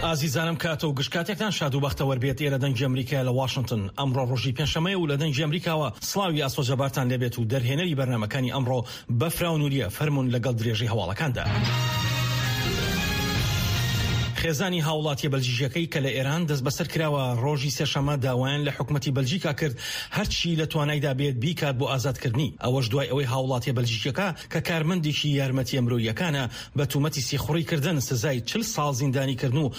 ئازیزانم کاتە و گشتکاتێکتان شاد و بەختەوەر بێت ئێرە دەنگی ئەمریکا لە واشنگتن. ئەمڕۆ ڕۆژی پێنجشەمەیە و لە دەنگی ئەمریکاوە سڵاوی ئاسۆجەبارتان لێبێت و دەرهێنەری بەرنامەکانی ئەمڕۆ بەفرا و نوریە فەرمون لەگەڵ درێژی هەواڵەکاندا. خێزانی هاوڵاتی بەلجیکەکەی کە لە ئێران دەست بەسەر کراوە ڕۆژی سێشەمە داوایان لە حکومەتی بەلجیکا کرد هەرچی لە توانایدا بێت بیکات بۆ ئازادکردنی. ئەوەش دوای ئەوەی هاوڵاتی بەلجیکەکە کە کارمەندێکی یارمەتی ئەمرۆییەکانە بە تومەتی سێخوڕیکردن سزای 40 ساڵ زیندانیکردن و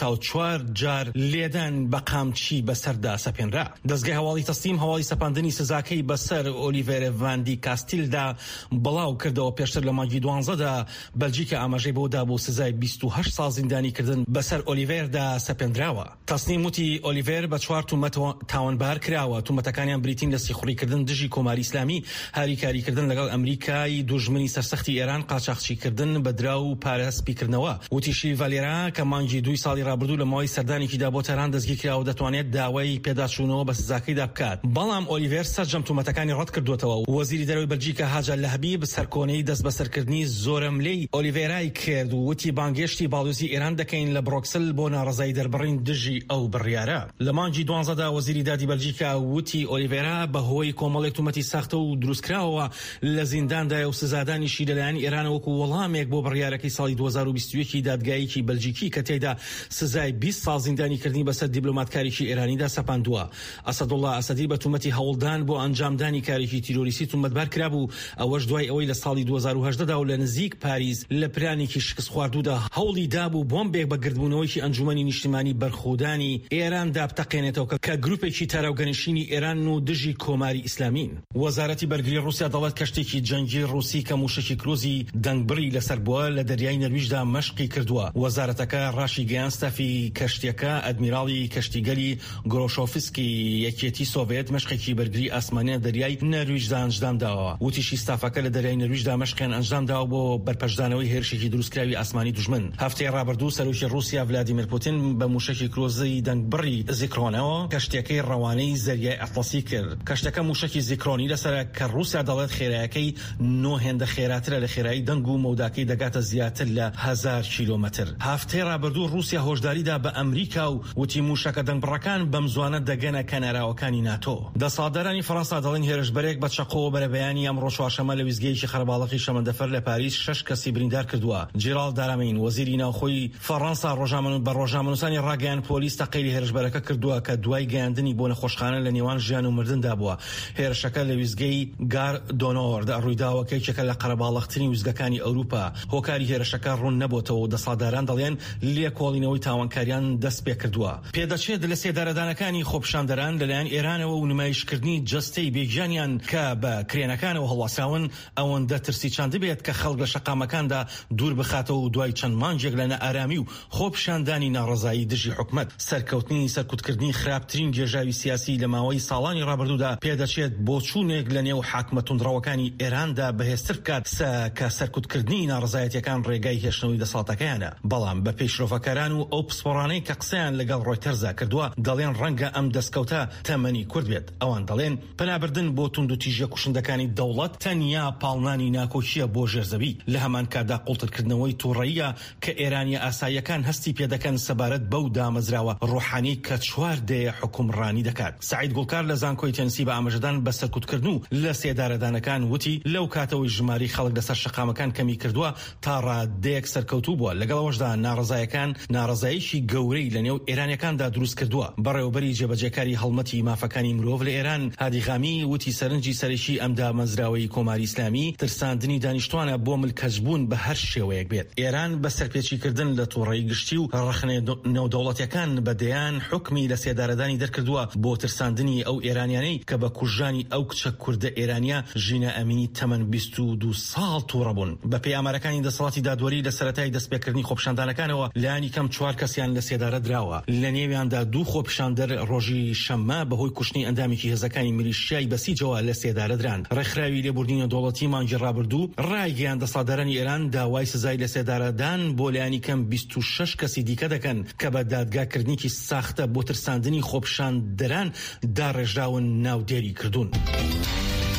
74 جار لێدان بە قامچی بەسەردا سەپێنرا. دەستگای هەواڵی تەستیم هەواڵی سەپاندنی سزاکەی بەسەر ئۆلیڤێر ڤاندی کاستیلدا بڵاو کردەوە. پێشتر لە مانگی 12دا بەلجیکا ئاماژەی بۆدا بۆ سزای 28 ساڵ زیندانیکردن بەسەر ئۆلیڤێردا سەپێنراوە. تەسنیم وتی ئۆلیڤێر بە 4 تومەت تاوانبار کراوە. تومەتەکانیان بریتین لە سیخوڕیکردن دژی کۆماری ئیسلامی، هاریکاریکردن لەگەڵ ئەمریکای دوژمنی سەرسەختی ئێران، قاچاقچیکردن بەدرا و پارەسپیکردنەوە. وتیشی ڤالێرا کە مانگی 2 ساڵی ڕابردوو لە ماوەی سەردانێکیدا بۆ تەران دەستگیر کراوە دەتوانێت داوای پێداچوونەوە بە سزاکەیدا بکات. بەڵام ئۆلیڤێر سەرجەم تومەتەکانی ڕەت کردوێتەوە. وەزیری دەرەوەی بەلجیکا هاجا لەهبیب سەرکۆنەی دەست بەسەرکردنی زۆرەملەی ئۆلیڤێرای کرد و وتی بانگێشتی باڵوزی ئێران دەکەین لە بڕۆکسل بۆ ناڕزایی دەربڕین دژی ئەو بڕیارە. لە مانگی 12دا وەزیری دادی بەلجیکا وتی ئۆلیڤێرا بەهۆی کۆمەڵێک تومەتی ساختە و دروستکراوەوە لە زینداندایە و سزادانیشی لەلایەن ئێران وەکو وەڵامێک بۆ بڕیارەکەی ساڵی 2021 دادگایەکی بەلجیکی کە تێیدا سزای 20 ساڵ زیندانیکردنی بەسەر دیپلۆماتکاریی ئێرانیدا سەپاندووە. ئەسەدوڵڵا ئەسەدی بە تومەتی هەوڵدان بۆ ئەنجامدانی کارێکی تیرۆریستی تومەتبار کرابوو. ئەوەش دوای ئەوەی لە ساڵی 2018دا و لە نزیک پاریس لە پلانێکی شکست خواردوودا هەوڵی دابوو بۆمبێک بە گردبوونەوەیکی ئەنجومەنی نیشتیمانی بەرخودانی ئێران دابتەقێنێتەوە کە گروپێکی تاراوگەنشینی ئێران و دژی کۆماری ئیسلامین. وەزارەتی بەرگری رووسیا دەڵێت کەشتێکی جەنگی رووسی کە موشکی کروزی دەنگبڕی لەسەر بووە لە دەریای نەرویجدا مەشقی کردووە. وەزارەتەکە ڕاشی گەیان ستافی کەشتیەکە ئەدمیراڵی کەشتیگەلی گۆرۆشۆفسکی یەکێتی سۆڤێت مەشقێکی بەرگری ئاسمانیە دەریای نەرویجدا ئەنجام داوە. وتیشی ستافەکە لە دەریای نەرویجدا مەشقیان ئەنجام داوە بۆ بەرپەشدانەوەی هێرشێکی دروستکراوی ئاسمانی دوژمن. هەفتەی ڕابردوو سەرۆکی رووسیا ڤلادیمیر پوتین بە موشکی کرۆزی دەنگبڕی زیکرۆنەوە کەشتیەکەی ڕەوانەی زەریای ئەتڵەسی کرد. کەشتەکە موشکی زیکرۆنی لەسەر کە رووسیا دەڵێت خێرایەکەی 9 هێندە خێراترە لە خێرایی دەنگ و مەوداکەی دەگاتە زیاتر لە 1000 کیلۆمەتر. هەفتەی ڕابردوو رووسیا هۆشداریدا بە ئەمریکا و وتی موشەکە دەنگبڕەکان بەم زوانە دەگەنە کەناراوەکانی ناتۆ. دەسەڵاتدارانی فەڕەنسا دەڵێن هێرشبەرێک بە چەقۆ بەرەبەیانی ئەمڕۆ چوارشەممە لە ویزگەیەکی خەرباڵغی شەمەندەفەر لە پاریس 6 کەسی بریندار کردووە. جێرال دارامین وەزیری ناوخۆی فەڕەنسا ڕۆژنامەنووسانی ڕاگەیان پۆلیس تەقەیری هێرشبەرەکە کردووە کە دوای گەیاندنی بۆ نەخۆشخانە لە نێوان ژیان و مردندا بووە. هێرشەکە لە ویزگەی گار دۆنۆردا ڕوویداوە کەیچەکە لە قەرەباڵغترین ویزگەکانی ئەوروپا. هۆکاری هێرشەکە ڕوون نەبووتەوە و دەسەڵاتداران دەڵێن لێکۆڵینەوەی تاوانکاریان دەست پێ کردووە. پێدەچێت لە سێدارەدانەکانی خۆپیشاندەران لەلایەن ئێرانەوە و نمایشکردنی جەستەی بێگیانیان کە بە کرێنەکانەوە هەڵواسراون ئەوەندە ترسیچان دەبێت کە خەڵک لە شەقامەکاندا دوور بخاتەوە و دوای چەند مانجێک لە نەئارامی و خۆپیشاندانی ناڕەزایی دژی حکومەت سەرکەوتنی سەرکوتکردنی خراپترین گێژاوی سیاسی لە ماوەی ساڵانی ڕابردوودا پێدەچێت بۆ چوونێک لە نێو حاکمە توندڕەوەکانی ئێراندا بەهێزتر بکات کە سەرکوتکردنی ناڕەزایەتیەکان ڕێگای هێشتنەوەی دەسەڵاتەکەیانە. بەڵام بە پێشرۆڤەکاران و ئەو پسپۆڕانەی کە قسەیان لەگەڵ ڕۆیتەرزا کردووە دەڵێن ڕەنگە ئەم دەستکەوتە تەمەنی کورد بێت. ئەوان دەڵێن پەنابردن بۆ توند و تیژە کوشندەکانی دەوڵەت تەنیا پاڵنانی ناکۆچیە بۆ ژێرزەوی. لە هەمان کادا قوڵترکردنەوەی تووڕەییە کە ئێرانی ئاساییەکان هەستی پێدەکەن سەبارەت بەو دامەزراوە ڕۆحانی کە 4 دەیە حکومڕانی دەکات. سعید گوڵکار لە زانکۆی تەنسی بە ئاماژەدان بە سەرکوتکردن و لە سێدارەدانەکان وتی لەو کاتەوەی ژماری خەڵک لەسەر شەقامەکان کەمی کردووە تا ڕادەیەک سەرکەوتوو بووە. لەگەڵەوەشدا ناڕەزایەکان ناڕەزاییشی گەورەی لە نێو ئێرانیەکاندا دروست کردووە. بەڕێوەبەری جێبەجێکاری هەڵمەتی مافەکانی مرۆڤ لە ئێران هادی غامی وتی سەرنجی سەرەکی ئەم دامەزراوەی کۆماری ئیسلامی ترساندنی دانیشتوانە بۆ ملکەجبوون بە هەر شێوەیەک بێت. ئێران بە سەرپێچیکردن لە تووڕەیی گشتی و ڕخنە نێودەوڵەتیەکان بەدەیان حکمی لە سێدارەدانی دەرکردووە بۆ ترساندنی ئەو ئێرانیانەی کە بە کوژانی ئەو کچە کوردە ئێرانیا ژینە ئەمینی تەمەن 22 ساڵ تووڕە بوون. بە پێی ئامارەکانی دەسەڵاتی دادوەری لە سەرەتای دەستپێکردنی خۆپیشاندانەکانەوە لایەنی کەم 4 کەسیان لە سێدارە دراوە. لە نێویاندا 2 خۆپیشاندەر ڕۆژی شەممە بەهۆی کوشتنی ئەندامێکی هێزەکانی میلیشیای بەسیجەوە لە سێدارە دران. ڕێکخراوی لێبوردنی دەوڵەتی مانگی ڕابردوو ڕایگەیان دەسەڵاتدارانی ئێران داوای سزای لە سێدارەدان بۆ لایەنی کەم 26 کەسی دیکە دەکەن کە بە دادگاکردنیکی ساختە بۆ ترساندنی خۆپیشاندەران داڕێژراون ناودێری کردوون.